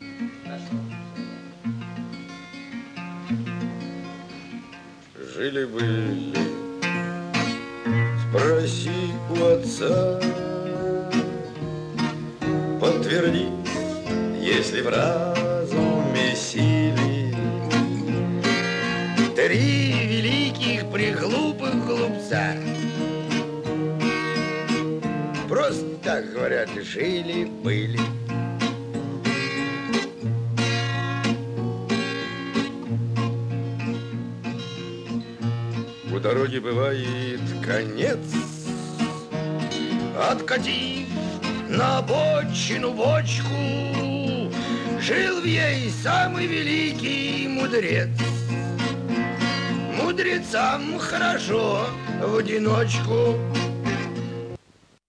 Жили-были, спроси у отца, подтверди, если в разуме силе три великих приглупых глупца. Просто так говорят, жили-были. У дороги бывает конец. Откатив на обочину бочку, жил в ней самый великий мудрец. Мудрецам хорошо в одиночку.